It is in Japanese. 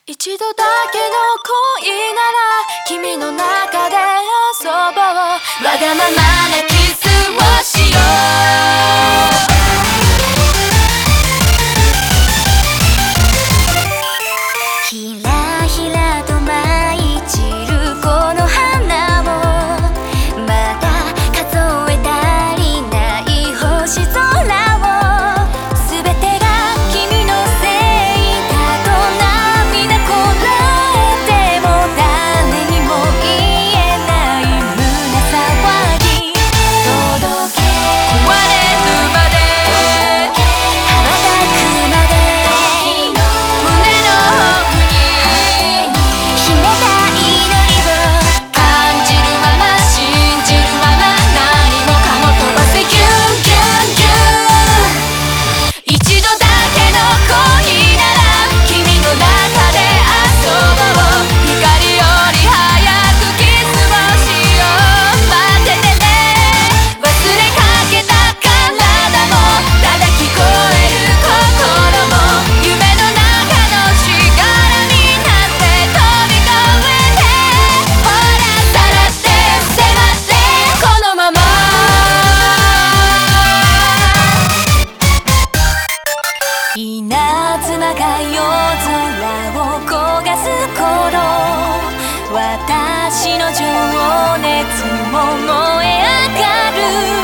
一度だけの恋なら君の中で遊ぼう。わがままなキスをしよう。ひらひらと舞い散るこの花をまだ数え足りない星空を、全てが君のせいだと涙こらえても誰にも言えない胸騒ぎ届け、壊れるまで羽ばたくまで胸の奥に秘めた祈りを感じるまま信じるまま何もかも飛ばせギュンギュンギュン。一度だけの恋なら君の中で遊ぼう。光より早くキスをしよう。待っててね、忘れかけた体もただ聞こえる心も夢の中のしがらみなんて飛び越えて、ほらさらって迫ってこのまま稲妻が夜空を焦がす頃、私の情熱も燃え上がる。